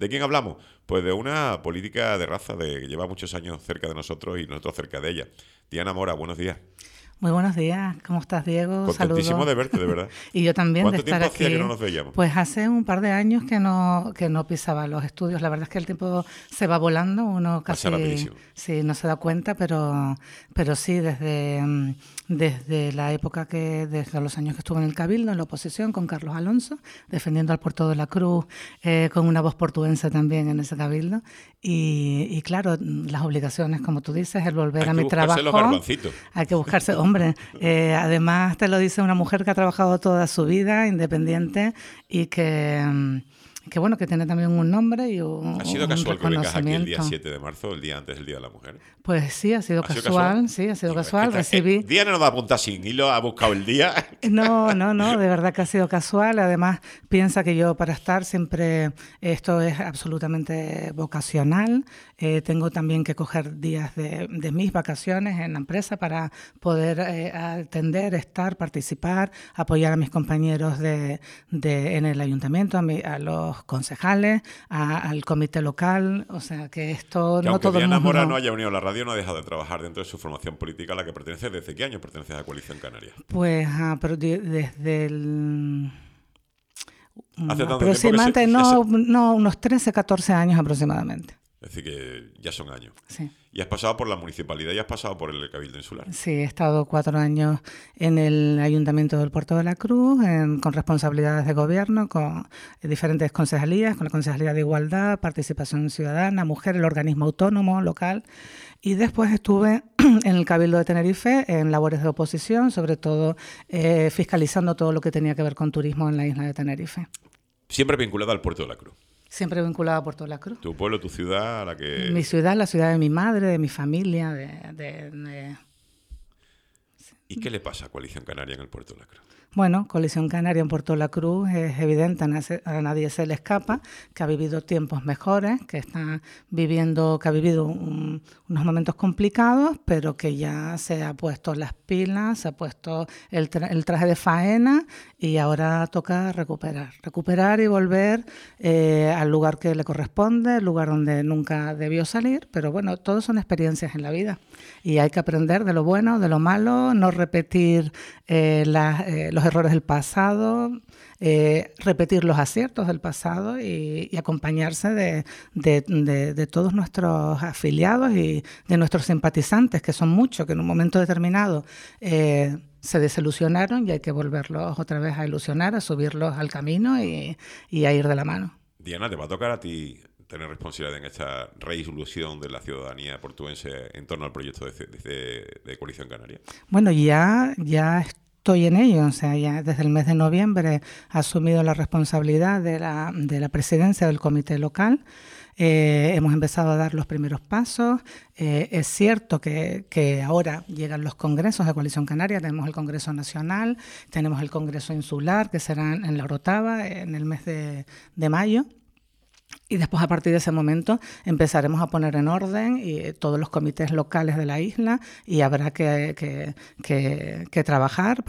¿De quién hablamos? Pues de una política de raza que lleva muchos años cerca de nosotros y nosotros cerca de ella. Diana Mora, buenos días. Muy buenos días, ¿cómo estás, Diego? Contentísimo Saludos. de verte, de verdad. Y yo también de ¿Cuánto estar tiempo hacía que no aquí. nos veíamos? Pues hace un par de años que no pisaba los estudios. La verdad es que el tiempo se va volando, uno Pasa casi rapidísimo. sí, no se da cuenta, pero sí, desde la época desde los años que estuve en el Cabildo, en la oposición, con Carlos Alonso, defendiendo al Puerto de la Cruz, con una voz portuense también en ese Cabildo. Y claro, las obligaciones, como tú dices, el volver a mi trabajo. Hay que buscarse los garbancitos. Hay que buscarse, hombre, además te lo dice una mujer que ha trabajado toda su vida, independiente, y que bueno, que tiene también un nombre y ¿Ha sido un casual que vengas aquí el día reconocimiento. 7 de marzo, el día antes del Día de la Mujer? Pues sí, ha sido ¿Ha sido casual, casual? sí, ha sido Digo, es que casual. Recibí. Diana no da punta sin hilo, ha buscado el día. No, de verdad que ha sido casual. Además, piensa que yo para estar siempre, esto es absolutamente vocacional. Tengo también que coger días de mis vacaciones en la empresa para poder atender, estar, participar, apoyar a mis compañeros en el ayuntamiento, a los concejales, al comité local. O sea, que esto Que no aunque todo el Diana mundo... Mora no haya unido a la radio, no ha dejado de trabajar dentro de su formación política a la que pertenece. ¿Desde qué año perteneces a Coalición Canaria? Pues pero desde el... Hace tanto tiempo aproximadamente, no, unos 13, 14 años aproximadamente. Es decir, que ya son años. Sí. Y has pasado por la municipalidad y has pasado por el Cabildo Insular. Sí, he estado 4 años en el Ayuntamiento del Puerto de la Cruz, con responsabilidades de gobierno, con diferentes concejalías, con la Concejalía de Igualdad, Participación Ciudadana, Mujer, el organismo autónomo local. Y después estuve en el Cabildo de Tenerife en labores de oposición, sobre todo fiscalizando todo lo que tenía que ver con turismo en la isla de Tenerife. Siempre vinculada al Puerto de la Cruz. Siempre vinculada a Puerto de la Cruz. Tu pueblo, tu ciudad, a la que... Mi ciudad, la ciudad de mi madre, de mi familia. ¿Y qué le pasa a Coalición Canaria en el Puerto de la Cruz? Bueno, Coalición Canaria en Puerto de la Cruz es evidente, a nadie se le escapa, que ha vivido tiempos mejores, que ha vivido unos momentos complicados, pero que ya se ha puesto las pilas, se ha puesto el traje de faena y ahora toca recuperar y volver al lugar que le corresponde, el lugar donde nunca debió salir, pero bueno, todo son experiencias en la vida y hay que aprender de lo bueno, de lo malo, no repetir los errores del pasado, repetir los aciertos del pasado y acompañarse de todos nuestros afiliados y de nuestros simpatizantes, que son muchos, que en un momento determinado se desilusionaron y hay que volverlos otra vez a ilusionar, a subirlos al camino y a ir de la mano. Diana, te va a tocar a ti tener responsabilidad en esta reilusión de la ciudadanía portuense en torno al proyecto de Coalición Canaria. Bueno, ya estoy en ello, o sea, ya desde el mes de noviembre he asumido la responsabilidad de la presidencia del comité local. Hemos empezado a dar los primeros pasos. Es cierto que ahora llegan los congresos de Coalición Canaria. Tenemos el Congreso Nacional, tenemos el Congreso Insular, que será en la Orotava en el mes de mayo. Y después, a partir de ese momento, empezaremos a poner en orden todos los comités locales de la isla y habrá que trabajar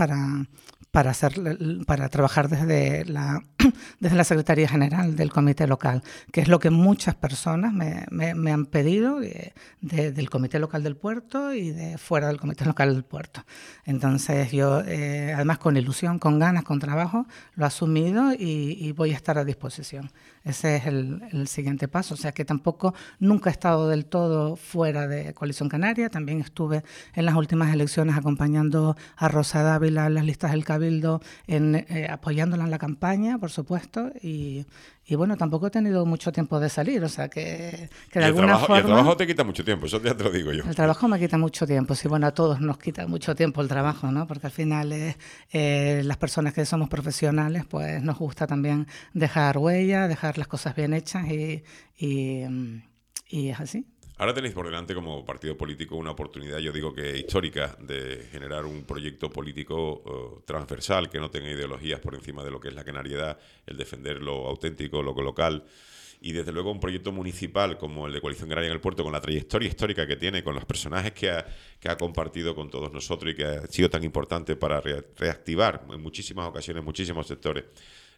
para trabajar desde la Secretaría General del Comité Local, que es lo que muchas personas me han pedido del Comité Local del Puerto y de fuera del Comité Local del Puerto. Entonces yo, además con ilusión, con ganas, con trabajo, lo he asumido y voy a estar a disposición. Ese es el siguiente paso. O sea que tampoco, nunca he estado del todo fuera de Coalición Canaria. También estuve en las últimas elecciones acompañando a Rosa Dávila en las listas del Cabildo, apoyándola en la campaña, por supuesto, y bueno, tampoco he tenido mucho tiempo de salir, o sea que de alguna forma... Y el trabajo te quita mucho tiempo, eso ya te lo digo yo. El trabajo me quita mucho tiempo, sí, bueno, a todos nos quita mucho tiempo el trabajo, ¿no? Porque al final las personas que somos profesionales, pues nos gusta también dejar huella, dejar las cosas bien hechas y es así. Ahora tenéis por delante como partido político una oportunidad, yo digo que histórica, de generar un proyecto político transversal que no tenga ideologías por encima de lo que es la canariedad, el defender lo auténtico, lo local, y desde luego un proyecto municipal como el de Coalición Canaria en el Puerto, con la trayectoria histórica que tiene, con los personajes que ha compartido con todos nosotros y que ha sido tan importante para reactivar en muchísimas ocasiones, muchísimos sectores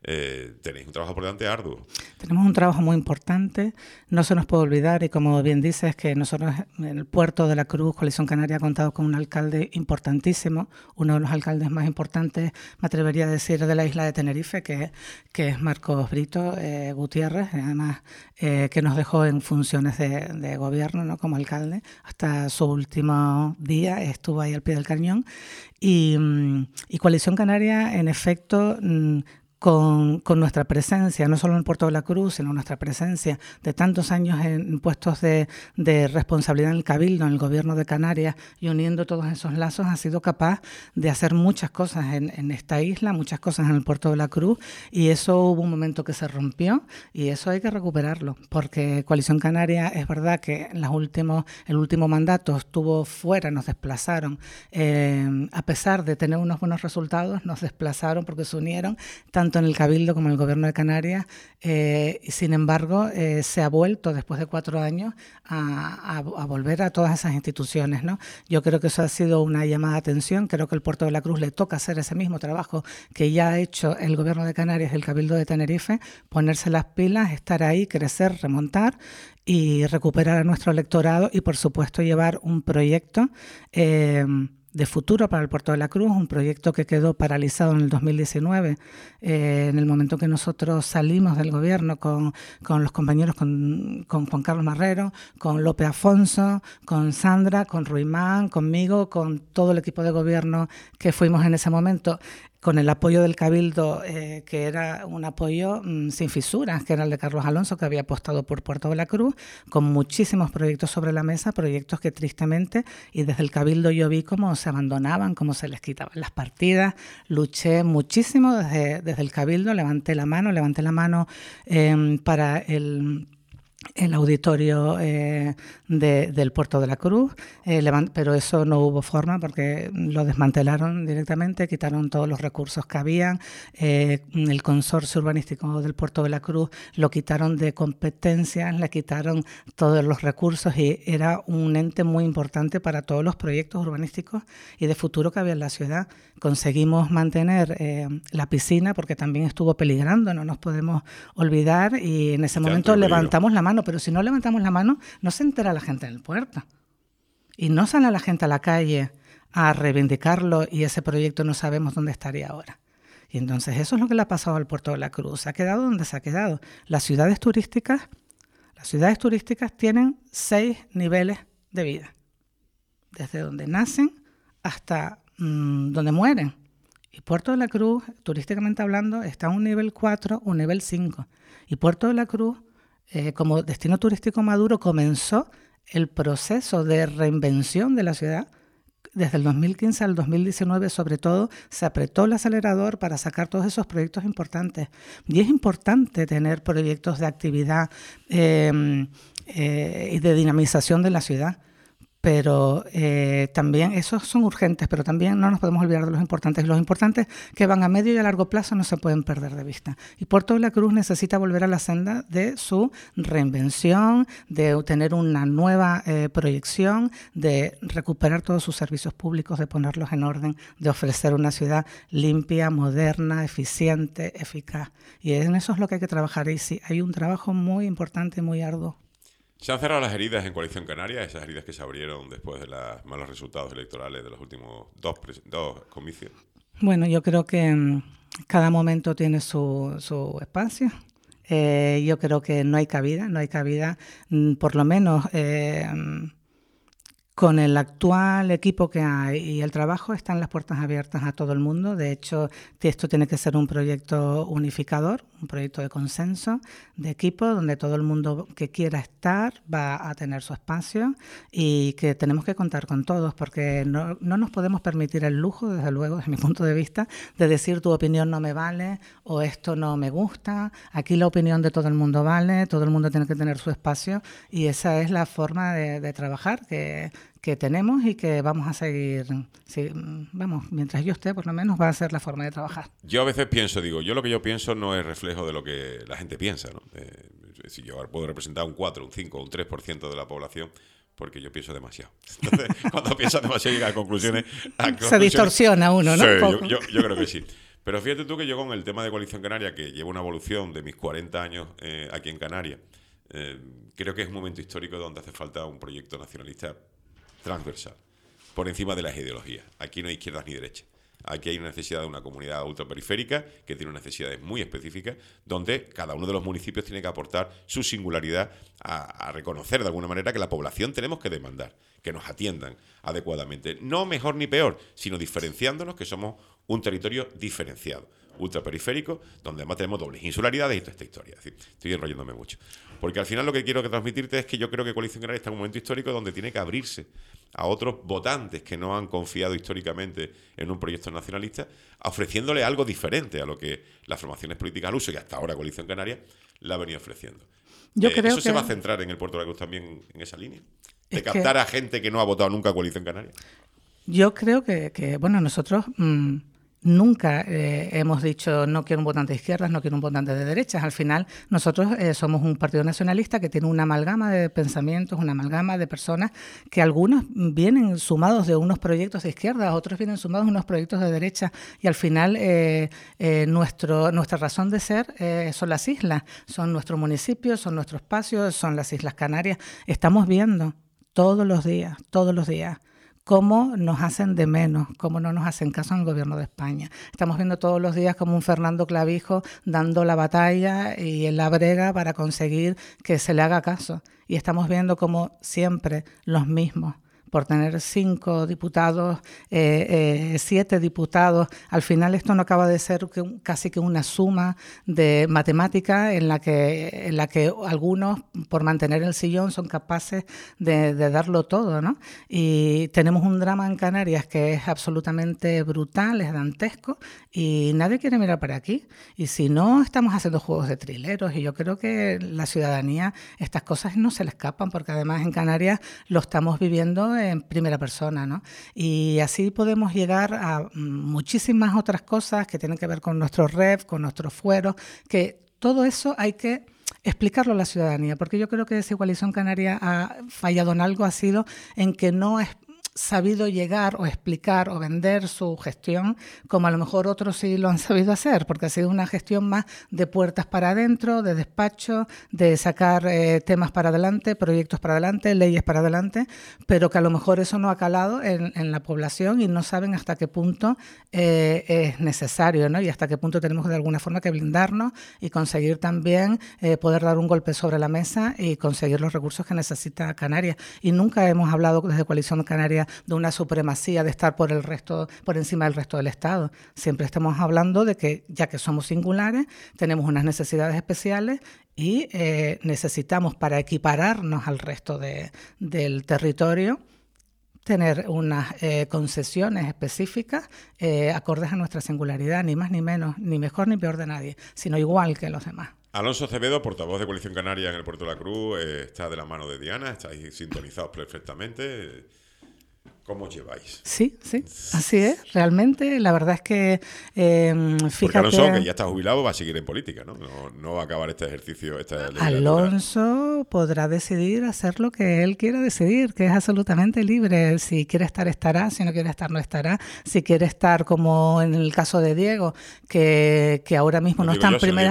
tenéis un trabajo por delante arduo. Tenemos un trabajo muy importante, no se nos puede olvidar, y como bien dices, que nosotros en el Puerto de la Cruz, Coalición Canaria, ha contado con un alcalde importantísimo, uno de los alcaldes más importantes, me atrevería a decir, de la isla de Tenerife, que es Marcos Brito Gutiérrez, además que nos dejó en funciones de gobierno, ¿no?, como alcalde, hasta su último día estuvo ahí al pie del cañón. Y Coalición Canaria, en efecto, con nuestra presencia, no solo en el Puerto de la Cruz, sino nuestra presencia de tantos años en puestos de responsabilidad en el Cabildo, en el Gobierno de Canarias, y uniendo todos esos lazos, ha sido capaz de hacer muchas cosas en esta isla, muchas cosas en el Puerto de la Cruz, y eso hubo un momento que se rompió, y eso hay que recuperarlo, porque Coalición Canaria, es verdad que el último mandato estuvo fuera, nos desplazaron, a pesar de tener unos buenos resultados, nos desplazaron porque se unieron tanto en el Cabildo como en el Gobierno de Canarias. Sin embargo, se ha vuelto después de 4 años a volver a todas esas instituciones, ¿no? Yo creo que eso ha sido una llamada de atención. Creo que el Puerto de la Cruz le toca hacer ese mismo trabajo que ya ha hecho el Gobierno de Canarias y el Cabildo de Tenerife, ponerse las pilas, estar ahí, crecer, remontar y recuperar a nuestro electorado y, por supuesto, llevar un proyecto de futuro para el Puerto de la Cruz, un proyecto que quedó paralizado en el 2019, en el momento que nosotros salimos del gobierno con los compañeros, con Juan Carlos Marrero, con López Afonso, con Sandra, con Ruimán, conmigo, con todo el equipo de gobierno que fuimos en ese momento, con el apoyo del Cabildo, que era un apoyo sin fisuras, que era el de Carlos Alonso, que había apostado por Puerto de la Cruz, con muchísimos proyectos sobre la mesa, proyectos que tristemente, y desde el Cabildo yo vi cómo se abandonaban, cómo se les quitaban las partidas. Luché muchísimo desde el Cabildo, levanté la mano para el auditorio del Puerto de la Cruz, pero eso no hubo forma porque lo desmantelaron directamente, quitaron todos los recursos que habían, el consorcio urbanístico del Puerto de la Cruz lo quitaron de competencias, le quitaron todos los recursos y era un ente muy importante para todos los proyectos urbanísticos y de futuro que había en la ciudad. Conseguimos mantener la piscina porque también estuvo peligrando, no nos podemos olvidar, y en ese momento levantamos la mano. Pero si no levantamos la mano, no se entera la gente en el puerto. Y no sale la gente a la calle a reivindicarlo y ese proyecto no sabemos dónde estaría ahora. Y entonces eso es lo que le ha pasado al Puerto de la Cruz. Se ha quedado donde se ha quedado. Las ciudades turísticas tienen 6 niveles de vida. Desde donde nacen hasta donde mueren. Y Puerto de la Cruz, turísticamente hablando, está en un nivel 4, un nivel 5. Y Puerto de la Cruz, como destino turístico maduro, comenzó el proceso de reinvención de la ciudad. Desde el 2015 al 2019, sobre todo, se apretó el acelerador para sacar todos esos proyectos importantes. Y es importante tener proyectos de actividad y de dinamización de la ciudad. Pero también esos son urgentes, pero también no nos podemos olvidar de los importantes. Los importantes que van a medio y a largo plazo no se pueden perder de vista. Y Puerto de la Cruz necesita volver a la senda de su reinvención, de tener una nueva proyección, de recuperar todos sus servicios públicos, de ponerlos en orden, de ofrecer una ciudad limpia, moderna, eficiente, eficaz. Y en eso es lo que hay que trabajar. Y sí, hay un trabajo muy importante, muy arduo. ¿Se han cerrado las heridas en Coalición Canaria? Esas heridas que se abrieron después de los malos resultados electorales de los últimos dos comicios. Bueno, yo creo que cada momento tiene su espacio. Yo creo que no hay cabida, por lo menos con el actual equipo que hay y el trabajo están las puertas abiertas a todo el mundo. De hecho, esto tiene que ser un proyecto unificador, un proyecto de consenso, de equipo, donde todo el mundo que quiera estar va a tener su espacio y que tenemos que contar con todos, porque no nos podemos permitir el lujo, desde luego, desde mi punto de vista, de decir tu opinión no me vale o esto no me gusta. Aquí la opinión de todo el mundo vale, todo el mundo tiene que tener su espacio y esa es la forma de trabajar que tenemos y que vamos a seguir, mientras yo esté, por lo menos va a ser la forma de trabajar. Yo a veces pienso, yo lo que yo pienso no es reflejo de lo que la gente piensa, ¿no? Si yo puedo representar un 4, un 5, un 3% de la población, porque yo pienso demasiado. Entonces, cuando piensas demasiado llega a conclusiones... Se distorsiona uno, ¿no? Sí, yo creo que sí. Pero fíjate tú que yo con el tema de Coalición Canaria, que lleva una evolución de mis 40 años aquí en Canarias, creo que es un momento histórico donde hace falta un proyecto nacionalista transversal, por encima de las ideologías. Aquí no hay izquierdas ni derechas. Aquí hay una necesidad de una comunidad ultraperiférica que tiene unas necesidades muy específicas, donde cada uno de los municipios tiene que aportar su singularidad a reconocer de alguna manera que la población tenemos que demandar, que nos atiendan adecuadamente. No mejor ni peor, sino diferenciándonos, que somos un territorio diferenciado, ultraperiférico, donde además tenemos dobles insularidades y toda esta historia. Es decir, estoy enrollándome mucho. Porque al final lo que quiero transmitirte es que yo creo que Coalición Canaria está en un momento histórico donde tiene que abrirse a otros votantes que no han confiado históricamente en un proyecto nacionalista, ofreciéndole algo diferente a lo que las formaciones políticas al uso, y hasta ahora Coalición Canaria la ha venido ofreciendo. Yo creo ¿Eso que se va a centrar en el Puerto de la Cruz también en esa línea? ¿De captar a gente que no ha votado nunca a Coalición Canaria? Yo creo que bueno, nosotros nunca hemos dicho no quiero un votante de izquierdas, no quiero un votante de derechas. Al final, nosotros somos un partido nacionalista que tiene una amalgama de pensamientos, una amalgama de personas que algunos vienen sumados de unos proyectos de izquierda, otros vienen sumados de unos proyectos de derecha, y al final nuestra razón de ser son las islas, son nuestros municipios, son nuestro espacio, son las Islas Canarias. Estamos viendo todos los días, cómo nos hacen de menos, cómo no nos hacen caso en el gobierno de España. Estamos viendo todos los días como un Fernando Clavijo dando la batalla y en la brega para conseguir que se le haga caso. Y estamos viendo como siempre los mismos, por tener 5 diputados, 7 diputados. Al final esto no acaba de ser casi que una suma de matemática en la que algunos, por mantener el sillón, son capaces de darlo todo, ¿no? Y tenemos un drama en Canarias que es absolutamente brutal, es dantesco, y nadie quiere mirar para aquí. Y si no, estamos haciendo juegos de trileros, y yo creo que la ciudadanía estas cosas no se le escapan, porque además en Canarias lo estamos viviendo en primera persona, ¿no? Y así podemos llegar a muchísimas otras cosas que tienen que ver con nuestros REF, con nuestros fueros, que todo eso hay que explicarlo a la ciudadanía, porque yo creo que si Coalición Canaria ha fallado en algo ha sido en que no es sabido llegar o explicar o vender su gestión como a lo mejor otros sí lo han sabido hacer, porque ha sido una gestión más de puertas para adentro, de despacho, de sacar temas para adelante, proyectos para adelante, leyes para adelante, pero que a lo mejor eso no ha calado en la población y no saben hasta qué punto es necesario, ¿no? Y hasta qué punto tenemos de alguna forma que blindarnos y conseguir también poder dar un golpe sobre la mesa y conseguir los recursos que necesita Canarias. Y nunca hemos hablado desde Coalición Canaria de una supremacía, de estar por encima del resto del Estado. Siempre estamos hablando de que, ya que somos singulares, tenemos unas necesidades especiales y necesitamos, para equipararnos al resto del territorio, tener unas concesiones específicas acordes a nuestra singularidad, ni más ni menos, ni mejor ni peor de nadie, sino igual que los demás. Alonso Acevedo, portavoz de Coalición Canaria en el Puerto de la Cruz, está de la mano de Diana, estáis sintonizados perfectamente. ¿Cómo os lleváis? Sí, así es. Realmente, la verdad es que fíjate... Porque Alonso, que ya está jubilado, va a seguir en política, ¿no? No va a acabar este ejercicio, esta legislatura. Alonso podrá decidir hacer lo que él quiera decidir, que es absolutamente libre. Si quiere estar, estará. Si no quiere estar, no estará. Si quiere estar, como en el caso de Diego, que ahora mismo no está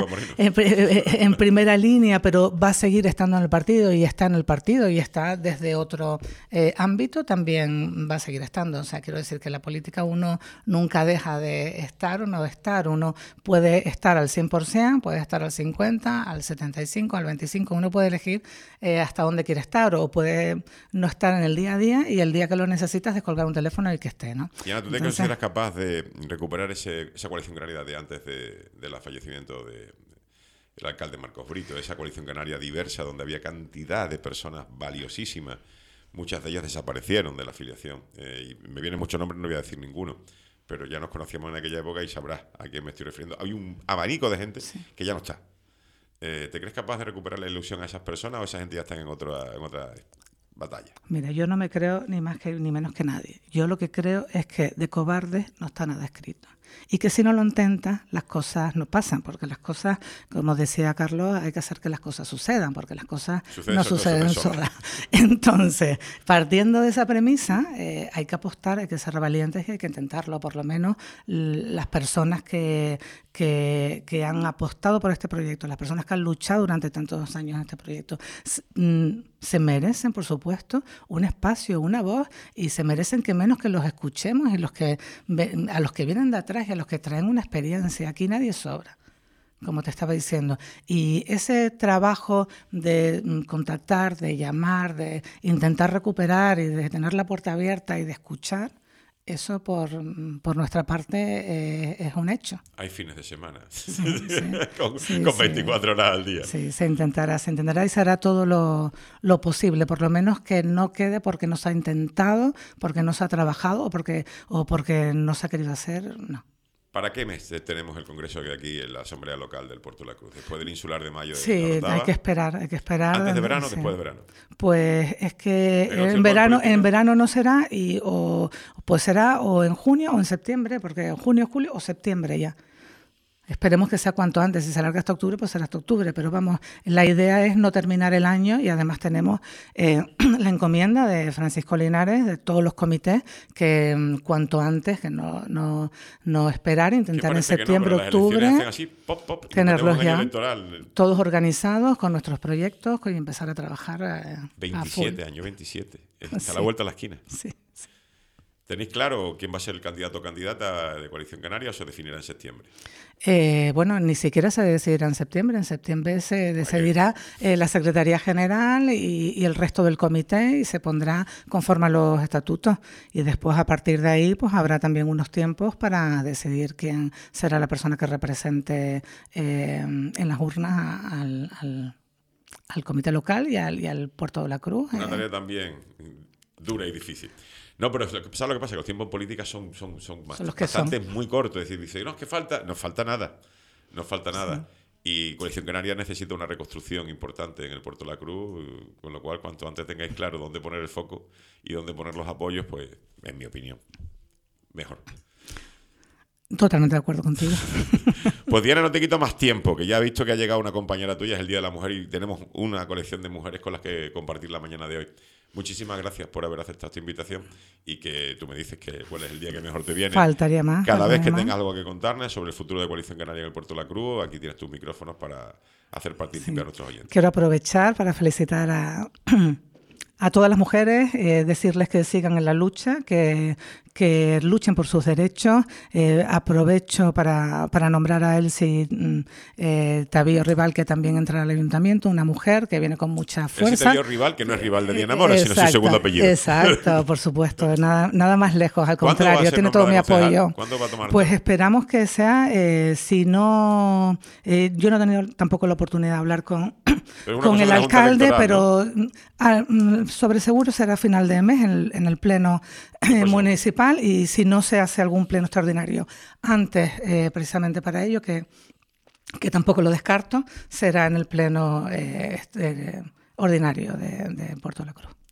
en primera línea, pero va a seguir estando en el partido y está en el partido y está desde otro ámbito, también va a seguir estando. O sea, quiero decir que la política uno nunca deja de estar o no de estar. Uno puede estar al 100%, puede estar al 50%, al 75%, al 25%. Uno puede elegir hasta dónde quiere estar, o puede no estar en el día a día y el día que lo necesitas descolgar un teléfono y que esté, ¿no? Y Ana, ¿tú te consideras capaz de recuperar esa coalición canaria de antes del fallecimiento del alcalde Marcos Brito, esa coalición canaria diversa donde había cantidad de personas valiosísimas? Muchas de ellas desaparecieron de la afiliación. Y me vienen muchos nombres, no voy a decir ninguno, pero ya nos conocíamos en aquella época y sabrás a quién me estoy refiriendo. Hay un abanico de gente que ya no está. ¿Te crees capaz de recuperar la ilusión a esas personas o esa gente ya está en otra batalla? Mira, yo no me creo ni más ni menos que nadie. Yo lo que creo es que de cobardes no está nada escrito. y que si no lo intentas, las cosas no pasan, porque las cosas, como decía Carlos, hay que hacer que las cosas sucedan, porque las cosas no suceden solas. Entonces, partiendo de esa premisa, hay que apostar, hay que ser valientes y hay que intentarlo, por lo menos las personas que han apostado por este proyecto, las personas que han luchado durante tantos años en este proyecto, se merecen, por supuesto, un espacio, una voz, y se merecen que menos que los escuchemos y a los que vienen de atrás y a los que traen una experiencia. Aquí nadie sobra, como te estaba diciendo. Y ese trabajo de contactar, de llamar, de intentar recuperar y de tener la puerta abierta y de escuchar, eso por nuestra parte es un hecho. Hay fines de semana con 24 horas al día. Sí, se intentará y se hará todo lo posible, por lo menos que no quede porque no se ha intentado, porque no se ha trabajado o porque no se ha querido hacer, no. ¿Para qué mes tenemos el congreso de aquí en la Asamblea Local del Puerto de la Cruz? Después del Insular de Mayo. Sí, hay que esperar. ¿Antes de verano o después de verano? Pues es que en verano no será, pues será o en junio o en septiembre, porque en junio, julio o septiembre ya. Esperemos que sea cuanto antes. Si se alarga hasta octubre, pues será hasta octubre. Pero vamos, la idea es no terminar el año y además tenemos la encomienda de Francisco Linares, de todos los comités, que cuanto antes, que no esperar, intentar en septiembre, octubre, así, pop, tenerlos ya todos organizados con nuestros proyectos y empezar a trabajar 27 años, 27. Está a la vuelta a la esquina. Sí. ¿Tenéis claro quién va a ser el candidato o candidata de Coalición Canaria o se definirá en septiembre? Bueno, ni siquiera se decidirá en septiembre. En septiembre se decidirá la Secretaría General y el resto del comité y se pondrá conforme a los estatutos. Y después, a partir de ahí, pues habrá también unos tiempos para decidir quién será la persona que represente en las urnas al comité local y al Puerto de la Cruz. Una tarea también dura y difícil. No, pero ¿sabes lo que pasa? Que los tiempos en política son bastante muy cortos. Es decir, dice, no, es que nos falta nada. Sí. Y Coalición Canaria necesita una reconstrucción importante en el Puerto de la Cruz, con lo cual, cuanto antes tengáis claro dónde poner el foco y dónde poner los apoyos, pues, en mi opinión, mejor. Totalmente de acuerdo contigo. Pues Diana, no te quito más tiempo, que ya he visto que ha llegado una compañera tuya, es el Día de la Mujer y tenemos una colección de mujeres con las que compartir la mañana de hoy. Muchísimas gracias por haber aceptado esta invitación y que tú me dices cuál es el día que mejor te viene. Faltaría más. Cada vez que tengas algo que contarnos sobre el futuro de Coalición Canaria en el Puerto de la Cruz, aquí tienes tus micrófonos para hacer participar a nuestros oyentes. Quiero aprovechar para felicitar a todas las mujeres, decirles que sigan en la lucha, que luchen por sus derechos. Aprovecho para nombrar a Elsie Tavío Rival, que también entra al ayuntamiento, una mujer que viene con mucha fuerza. Elsie Tavío Rival, que no es rival de Diana Mora, sino su segundo apellido. Exacto, por supuesto, nada más lejos, al contrario, tiene todo mi apoyo. ¿Cuándo va a tomar? Pues esperamos que sea, si no, yo no he tenido tampoco la oportunidad de hablar con el alcalde, pero sobre seguro será a final de mes en el pleno municipal, y si no se hace algún pleno extraordinario antes, precisamente para ello, que tampoco lo descarto, será en el pleno ordinario de Puerto de la Cruz.